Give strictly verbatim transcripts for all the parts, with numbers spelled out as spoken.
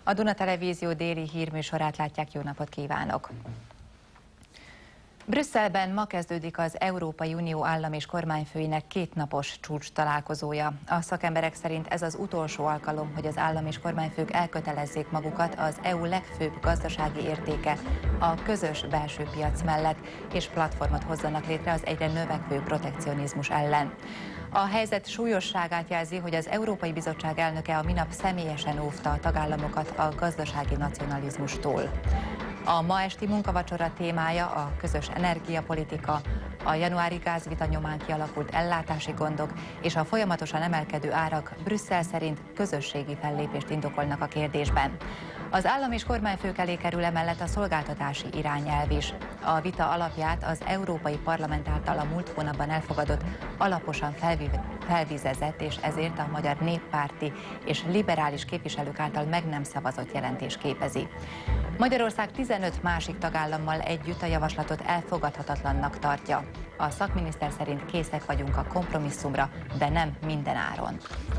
A Duna Televízió déli hírműsorát látják, jó napot kívánok! Brüsszelben ma kezdődik az Európai Unió állam és kormányfőinek kétnapos csúcs találkozója. A szakemberek szerint ez az utolsó alkalom, hogy az állam és kormányfők elkötelezzék magukat az é u legfőbb gazdasági értéke, a közös belső piac mellett, és platformot hozzanak létre az egyre növekvő protekcionizmus ellen. A helyzet súlyosságát jelzi, hogy az Európai Bizottság elnöke a minap személyesen óvta a tagállamokat a gazdasági nacionalizmustól. A ma esti munkavacsora témája a közös energiapolitika, a januári gázvita nyomán kialakult ellátási gondok és a folyamatosan emelkedő árak Brüsszel szerint közösségi fellépést indokolnak a kérdésben. Az állam és kormányfők elé kerül emellett a szolgáltatási irányelv is. A vita alapját az Európai Parlament által a múlt hónapban elfogadott, alaposan felvizezett és ezért a Magyar Néppárti és liberális képviselők által meg nem szavazott jelentés képezi. Magyarország tizenöt másik tagállammal együtt a javaslatot elfogadhatatlannak tartja. A szakminiszter szerint készek vagyunk a kompromisszumra, de nem minden áron.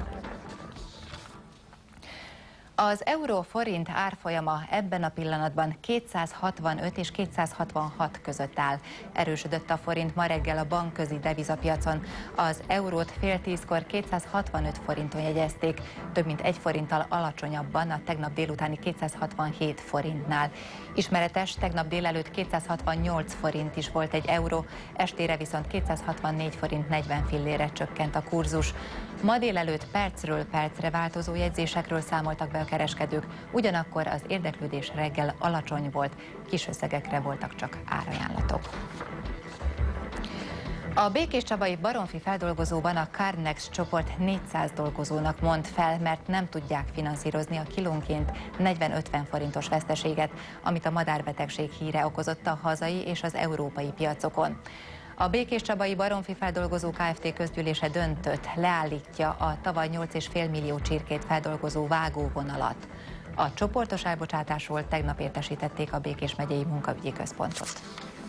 Az euró-forint árfolyama ebben a pillanatban kétszázhatvanöt és kétszázhatvanhat között áll. Erősödött a forint ma reggel a bankközi devizapiacon. Az eurót fél tízkor kétszázhatvanöt forinton jegyezték, több mint egy forinttal alacsonyabban a tegnap délutáni kétszázhatvanhét forintnál. Ismeretes, tegnap délelőtt kétszázhatvannyolc forint is volt egy euró, estére viszont kétszázhatvannégy forint negyven fillére csökkent a kurzus. Ma délelőtt percről percre változó jegyzésekről számoltak be a kereskedők, ugyanakkor az érdeklődés reggel alacsony volt, kis összegekre voltak csak árajánlatok. A Békéscsabai Baromfi feldolgozóban a Carnex csoport négyszáz dolgozónak mond fel, mert nem tudják finanszírozni a kilónként negyven-ötven forintos veszteséget, amit a madárbetegség híre okozott a hazai és az európai piacokon. A Békéscsabai Baromfi Feldolgozó Kft. Közgyűlése döntött, leállítja a tavaly nyolc egész öt millió csirkét feldolgozó vágóvonalat. A csoportos elbocsátásról tegnap értesítették a Békés megyei munkaügyi központot.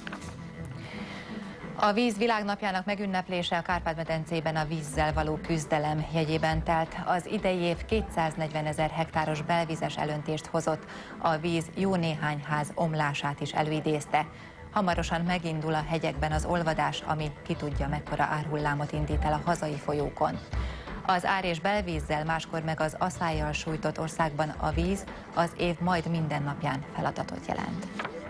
A víz világnapjának megünneplése a Kárpát-medencében a vízzel való küzdelem jegyében telt. Az idei év kétszáznegyvenezer hektáros belvízes elöntést hozott, a víz jó néhány ház omlását is előidézte. Hamarosan megindul a hegyekben az olvadás, ami ki tudja mekkora árhullámot indít el a hazai folyókon. Az ár- és belvízzel, máskor meg az aszályjal sújtott országban a víz az év majd minden napján feladatot jelent.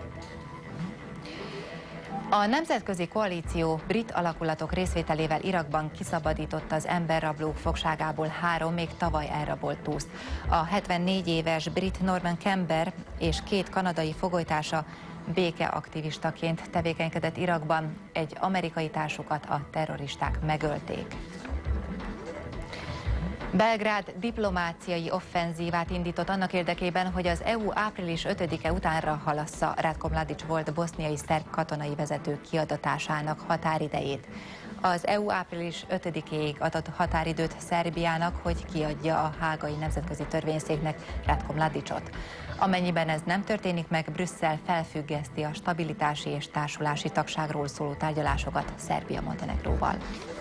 A nemzetközi koalíció brit alakulatok részvételével Irakban kiszabadította az emberrablók fogságából három még tavaly elrabolt túszt. A hetvennégy éves brit Norman Kember és két kanadai fogolytársa békeaktivistaként tevékenykedett Irakban, egy amerikai társukat a terroristák megölték. Belgrád diplomáciai offenzívát indított annak érdekében, hogy az é u április ötödike utánra halassza Ratko Mladic volt boszniai szerb katonai vezető kiadatásának határidejét. Az é u április ötödikéig adott határidőt Szerbiának, hogy kiadja a hágai nemzetközi törvényszéknek Ratko Mladicot. Amennyiben ez nem történik meg, Brüsszel felfüggeszti a stabilitási és társulási tagságról szóló tárgyalásokat Szerbia-Montenegróval.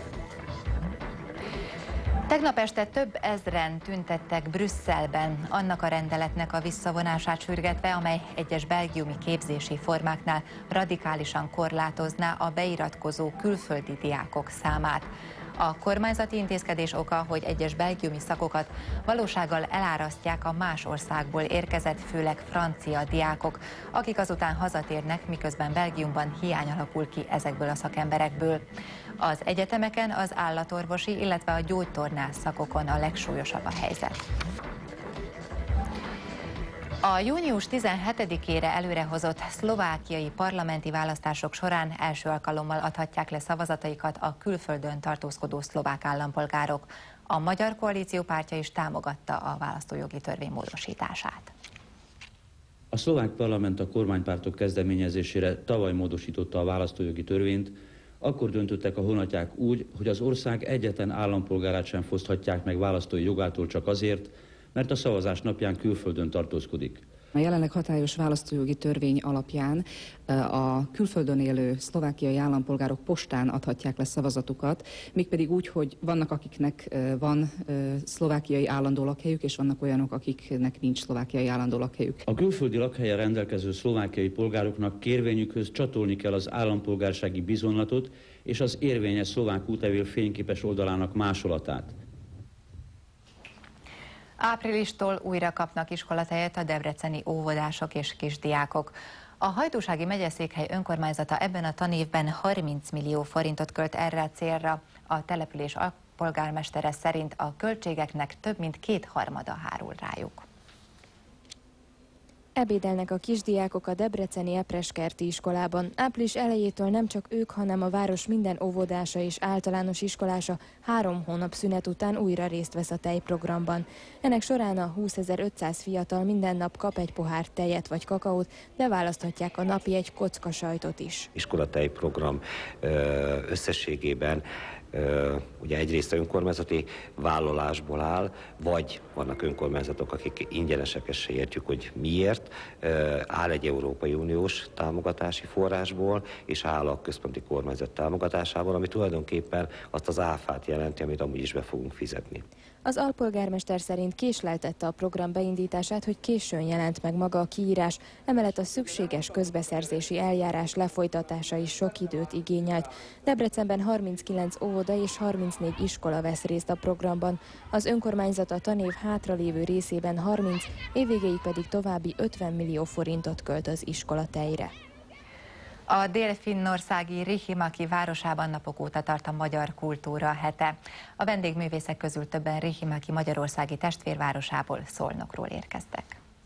Tegnap este több ezren tüntettek Brüsszelben annak a rendeletnek a visszavonását sürgetve, amely egyes belgiumi képzési formáknál radikálisan korlátozná a beiratkozó külföldi diákok számát. A kormányzati intézkedés oka, hogy egyes belgiumi szakokat valósággal elárasztják a más országból érkezett, főleg francia diákok, akik azután hazatérnek, miközben Belgiumban hiány alakul ki ezekből a szakemberekből. Az egyetemeken, az állatorvosi, illetve a gyógytornász szakokon a legsúlyosabb a helyzet. A június tizenhetedikére előrehozott szlovákiai parlamenti választások során első alkalommal adhatják le szavazataikat a külföldön tartózkodó szlovák állampolgárok. A Magyar Koalíció pártja is támogatta a választójogi törvény módosítását. A szlovák parlament a kormánypártok kezdeményezésére tavaly módosította a választójogi törvényt. Akkor döntöttek a honatják úgy, hogy az ország egyetlen állampolgárát sem foszthatják meg választói jogától csak azért, mert a szavazás napján külföldön tartózkodik. A jelenleg hatályos választójogi törvény alapján a külföldön élő szlovákiai állampolgárok postán adhatják le szavazatukat, mégpedig úgy, hogy vannak, akiknek van szlovákiai állandó lakhelyük, és vannak olyanok, akiknek nincs szlovákiai állandó lakhelyük. A külföldi lakhelyen rendelkező szlovákiai polgároknak kérvényükhöz csatolni kell az állampolgársági bizonylatot és az érvényes szlovák útlevél fényképes oldalának másolatát. Áprilistól újra kapnak iskolatejet a debreceni óvodások és kisdiákok. A Hajdúsági megyeszékhely önkormányzata ebben a tanévben harminc millió forintot költ erre a célra. A település polgármestere szerint a költségeknek több mint kétharmada hárul rájuk. Ebédelnek a kisdiákok a debreceni Epreskerti iskolában. Április elejétől nem csak ők, hanem a város minden óvodása és általános iskolása három hónap szünet után újra részt vesz a tejprogramban. Ennek során a húszezer-ötszáz fiatal minden nap kap egy pohár tejet vagy kakaót, de választhatják a napi egy kocka sajtot is. Iskolatejprogram összességében ugye egyrészt önkormányzati vállalásból áll, vagy vannak önkormányzatok, akik ingyenesek, ezt se értjük, hogy miért, áll egy Európai Uniós támogatási forrásból, és áll a központi kormányzat támogatásából, ami tulajdonképpen azt az áfát jelenti, amit amúgy is be fogunk fizetni. Az alpolgármester szerint késleltette a program beindítását, hogy későn jelent meg maga a kiírás, emellett a szükséges közbeszerzési eljárás lefolytatása is sok időt igényelt. Debrecenben harminckilenc óvoda és harmincnégy iskola vesz részt a programban. Az önkormányzat a tanév hátralévő részében harminc, évvégéig pedig további ötven millió forintot költ az iskolatejre. A dél-finnországi Riihimäki városában napok óta tart a magyar kultúra hete. A vendégművészek közül többen Riihimäki magyarországi testvérvárosából, Szolnokról érkeztek.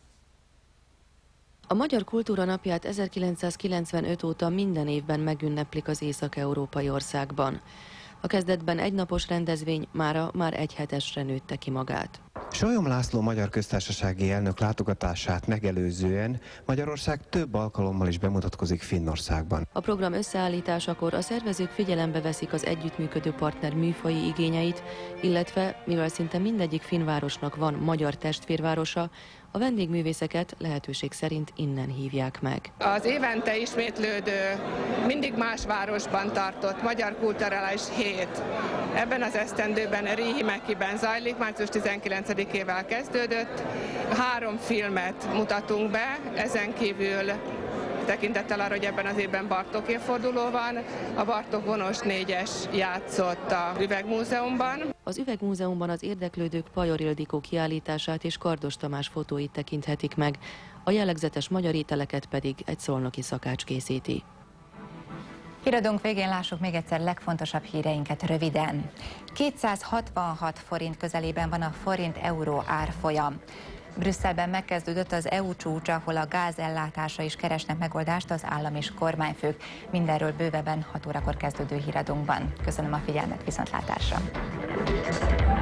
A Magyar Kultúra Napját ezerkilencszázkilencvenöt óta minden évben megünneplik az észak-európai országban. A kezdetben egynapos rendezvény mára már egy hetesre nőtte ki magát. Sólyom László magyar köztársasági elnök látogatását megelőzően Magyarország több alkalommal is bemutatkozik Finnországban. A program összeállításakor a szervezők figyelembe veszik az együttműködő partner műfaji igényeit, illetve mivel szinte mindegyik finn városnak van magyar testvérvárosa, a vendégművészeket lehetőség szerint innen hívják meg. Az évente ismétlődő, mindig más városban tartott Magyar Kulturális Hét ebben az esztendőben Riihimäkiben zajlik, március tizenkilencedikével kezdődött. Három filmet mutatunk be, ezen kívül tekintettel arra, hogy ebben az évben Bartók évforduló van, a Bartók vonos négyes játszott a Üvegmúzeumban. Az Üvegmúzeumban az érdeklődők Pajor Ildikó kiállítását és Kardos Tamás fotóit tekinthetik meg, a jellegzetes magyar ételeket pedig egy szolnoki szakács készíti. Híradónk végén lássuk még egyszer legfontosabb híreinket röviden. kétszázhatvanhat forint közelében van a forint-euró árfolyam. Brüsszelben megkezdődött az é u csúcs, ahol a gázellátása is keresnek megoldást az állam és kormányfők. Mindenről bővebben hat órakor kezdődő híradónkban. Köszönöm a figyelmet, viszontlátásra!